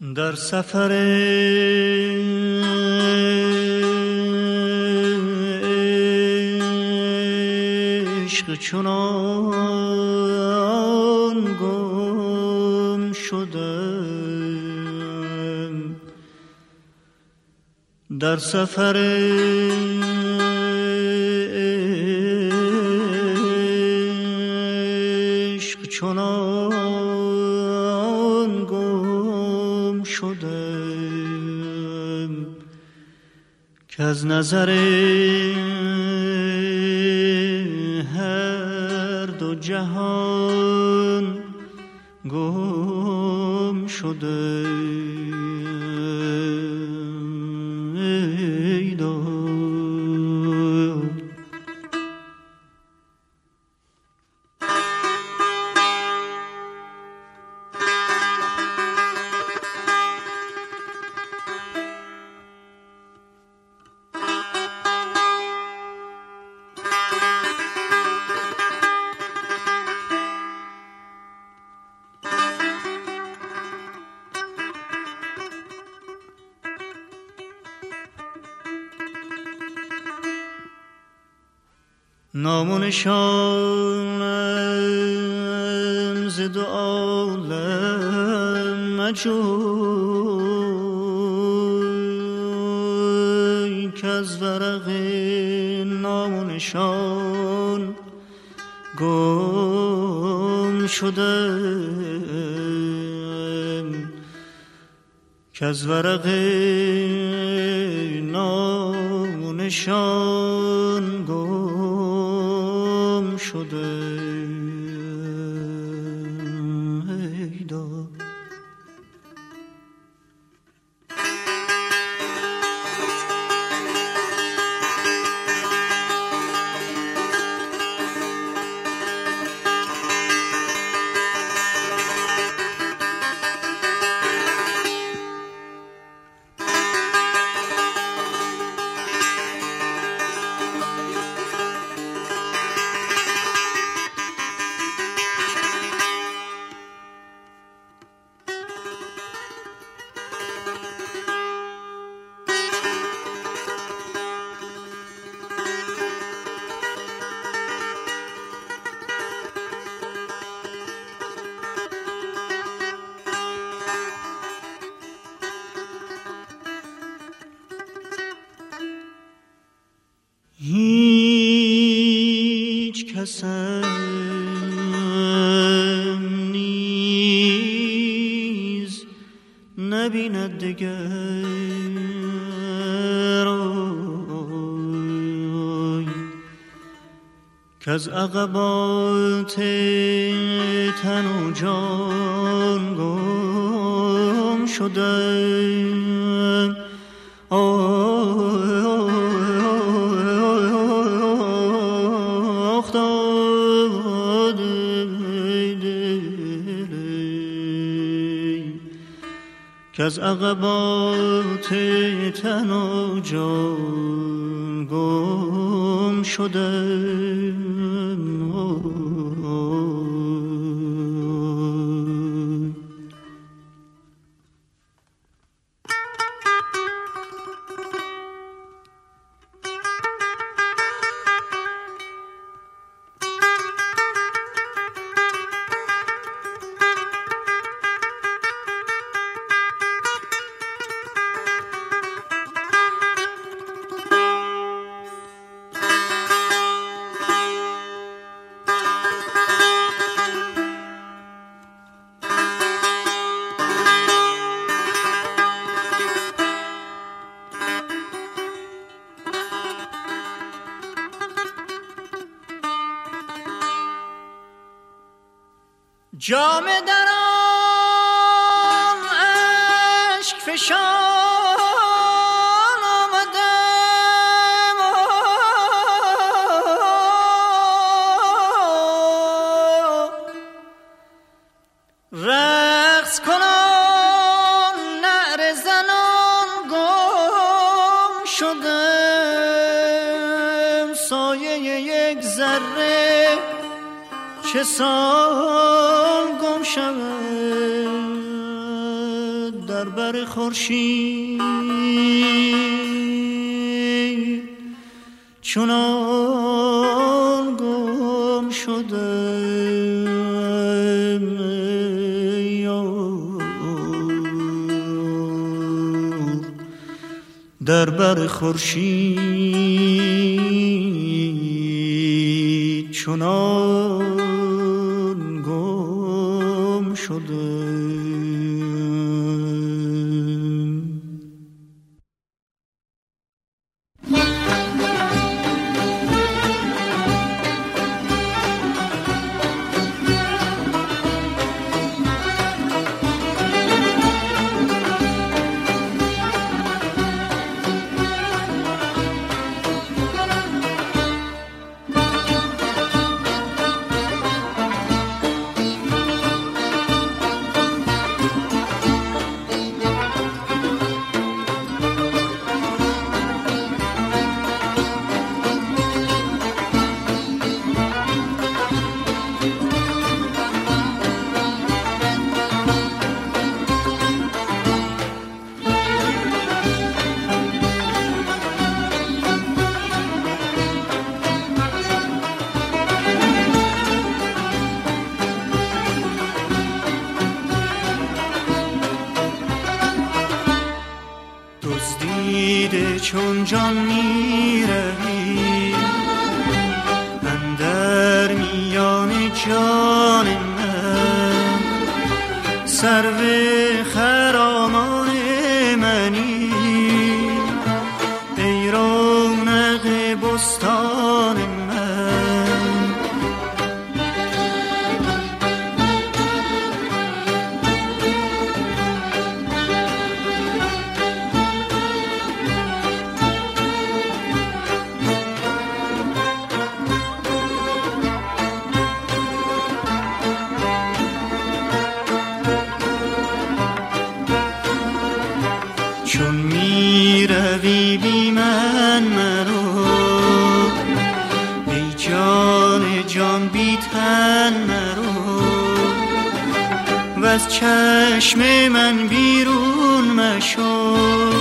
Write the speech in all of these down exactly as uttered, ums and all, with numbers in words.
در سفر عشق چنان گم شدم، در سفر عشق چنان گم شدم که از نظر هر دو جهان گم شدم. ای داد نام و نشانم ز دو عالم مجوی، که از ورق نام و نشان گم شدم، که از ورق نام و نشان گم شده. ای داد هیچ کسم نیز نبیند دگر، که از عقبات تن و جان گم شدم. که از عقبات تن و جان گم شدم. جام در آن اشک فشان آمدم، رقص کنان نعره زنان گم شدم. سایه یک ذره چه سال گم شود در در بر خورشید چنان گم شدم در بر خورشید چنان گم شدم. دزدیده چون جان می روی اندر میان جان من، سرو خرامان منی ای رونق بستان من. چون می روی بی من مرو ای جان جان بی تن مرو، و از چشم من بیرون مشو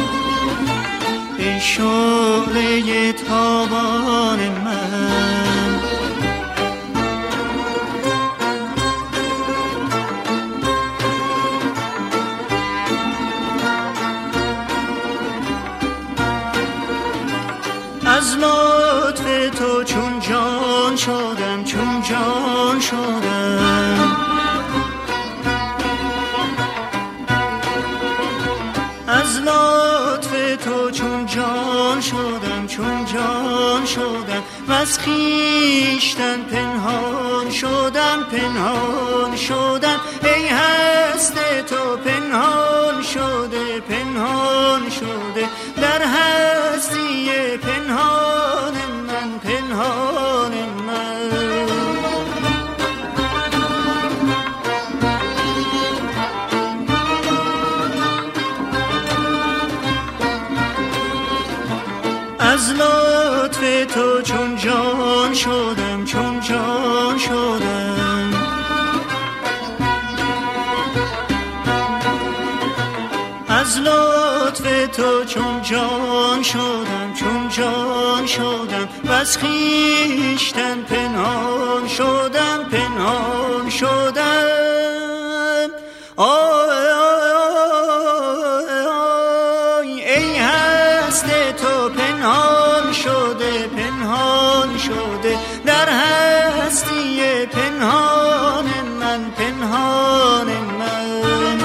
ای شعله تابان من. از لطف تو چون جان شدم چون جان شدم، از لطف تو چون جان شدم چون جان شدم، و از خویشتن پنهان شدم پنهان شدم ای هست تو پنهان شده پنهان شده در هستی پنهان من پنهان من. از لطف تو چون جان شدم چون جان شدم، از لطف تو چون جان شدم چون جان شدم، و از خویشتن پنهان شدم پنهان شدم. آی آی آی ای هست تو پنهان شده پنهان شده در هستی پنهان من پنهان من.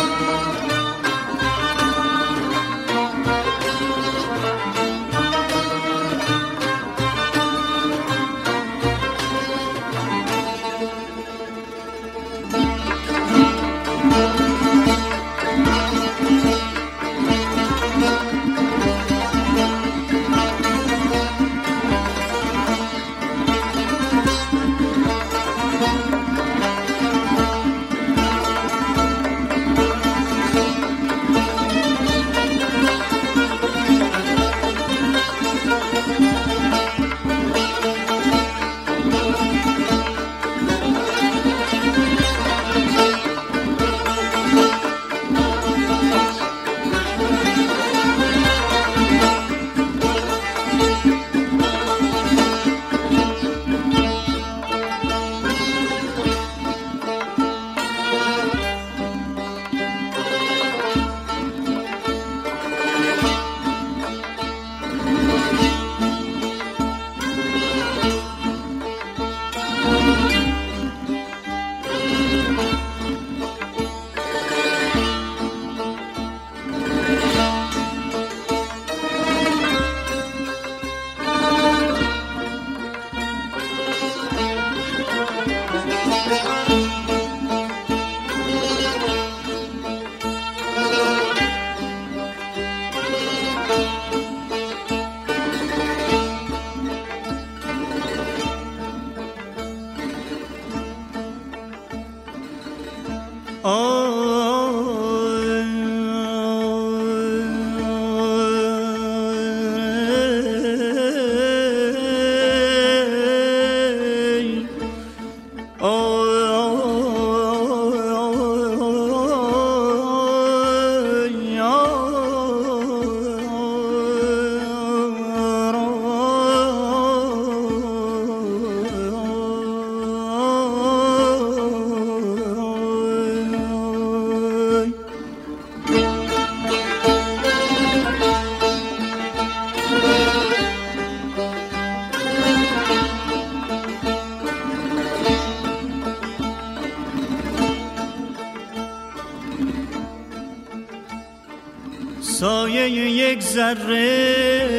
سایه یک ذره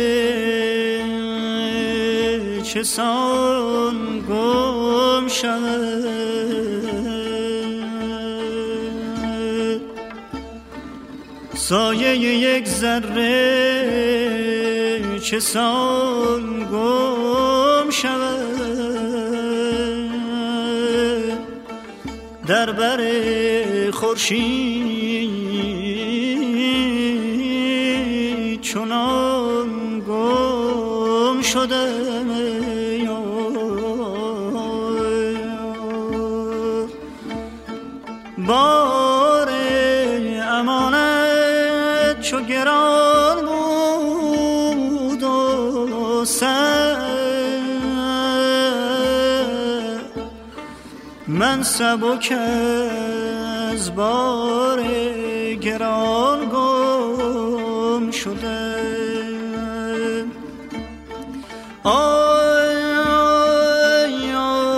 چه سان گم شود، سایه یک ذره چه سان گم شود، در بر خورشید چنان گم شدم بار امانت چو گران بود و سر من سبک از بار گران گم شدم. آی آی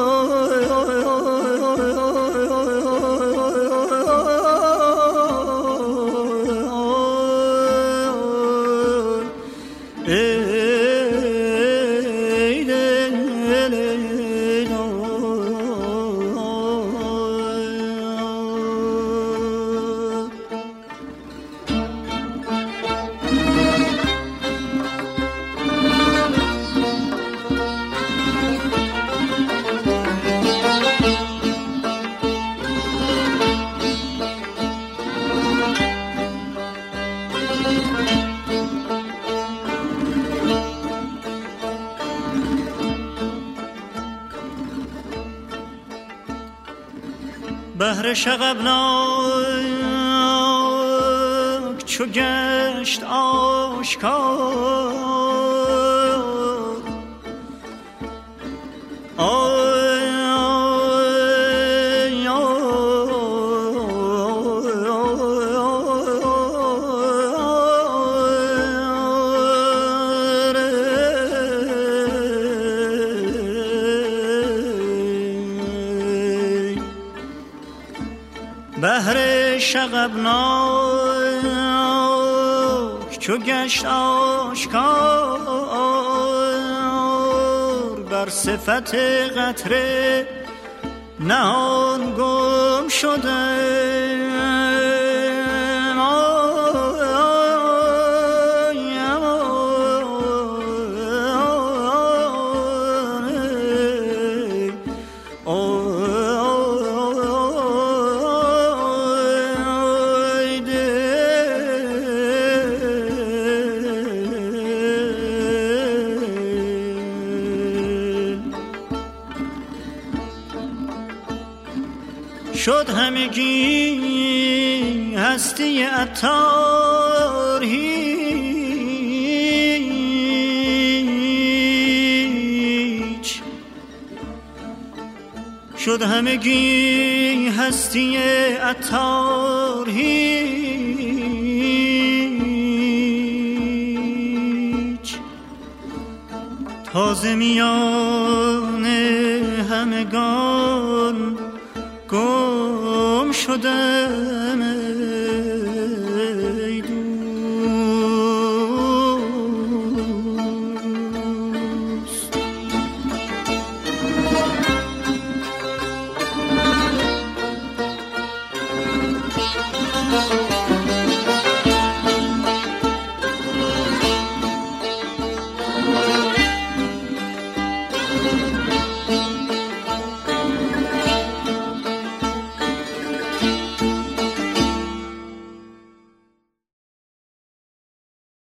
بهر شغبناک چو گشت آشکار، آی آی بهر شغبناک چو گشت آشکار، بر صفت قطره نهان گم شده شد همگی هستی عطار هیچ، شد همگی هستی عطار هیچ، تازه میان همگان گم شدم ای دوست.